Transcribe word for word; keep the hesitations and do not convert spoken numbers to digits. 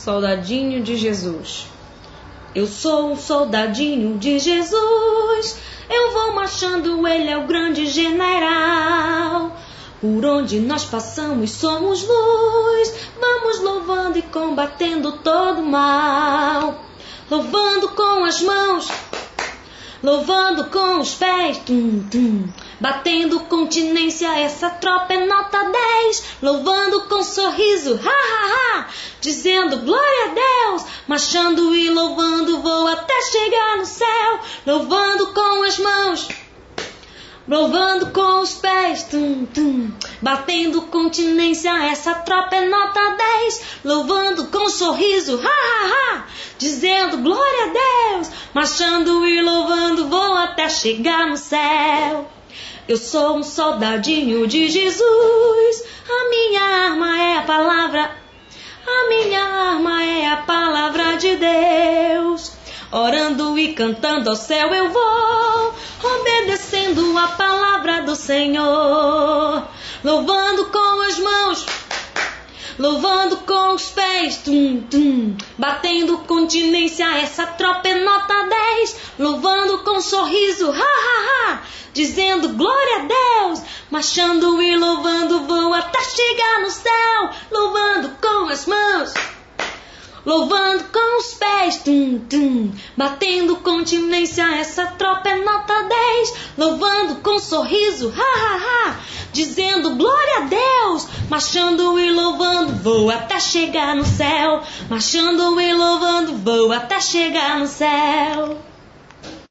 soldadinho de Jesus. Eu sou um soldadinho de Jesus, eu vou marchando, ele é o grande general. Por onde nós passamos somos luz, vamos louvando e combatendo todo mal. Louvando com as mãos, louvando com os pés, tum, tum. Batendo continência, essa tropa é nota dez. Louvando com sorriso, ha, ha, ha. Dizendo glória a Deus. Marchando e louvando, vou até chegar no céu. Louvando com as mãos, louvando com os pés, tum, tum. Batendo continência, essa tropa é nota dez. Louvando com sorriso, ha, ha, ha. Dizendo glória a Deus. Marchando e louvando, vou até chegar no céu. Eu sou um soldadinho de Jesus, a minha arma é a palavra, a minha arma é a palavra de Deus. Orando e cantando ao céu eu vou, obedecendo a palavra do Senhor. Louvando com as mãos, louvando com os pés, tum, tum. Batendo continência, essa tropa é nota dez. Louvando com sorriso, ha, ha, ha. Dizendo glória a Deus. Marchando e louvando, vou até chegar no céu. Louvando com as mãos, louvando com os pés, tum, tum. Batendo continência, essa tropa é nota dez. Louvando com sorriso, ha, ha, ha. Dizendo glória a Deus. Marchando e louvando, vou até chegar no céu. Marchando e louvando, vou até chegar no céu.